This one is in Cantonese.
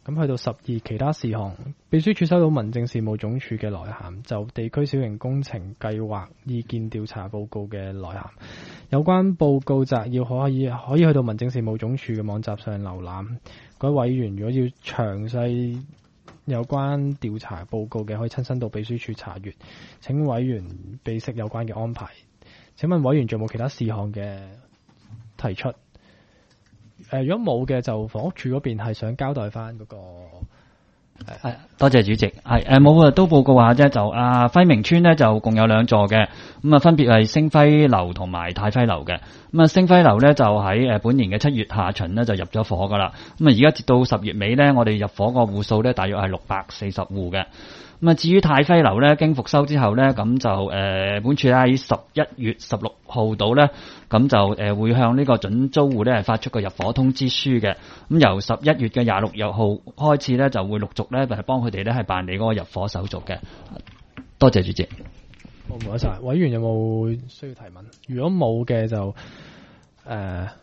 咁去到12其他事項，秘書處收到民政事務總署嘅來函，就地區小型工程計劃意見調查報告嘅來函。有關報告摘要可以去到民政事務總署嘅網站上瀏覽。各位委員如果要詳細有關調查報告嘅，可以親身到秘書處查閱。請委員備悉有關嘅安排。請問委員仲有冇其他事項嘅提出？如果冇嘅，就房屋署嗰邊係想交代翻嗰個。 多謝主席。冇啊，都報告下啫。就輝明村呢，就共有2座嘅，咁啊分別係星輝樓同埋太輝樓嘅。咁啊星輝樓呢，就喺本年嘅7月下旬呢，就入咗伙噶啦。咁啊而家截到10月尾呢，我哋入伙個戶數呢，大約係640戶嘅。咁啊，至於太輝樓咧，經復修之後咧，咁就本署喺11月16號度咧，咁就會向呢個準租戶咧發出個入伙通知書嘅。咁由11月嘅26日號開始咧，就會陸續咧係幫佢哋咧係辦理嗰個入伙手續嘅。多謝主席。 好，唔該晒。委員有冇需要提問？如果冇嘅就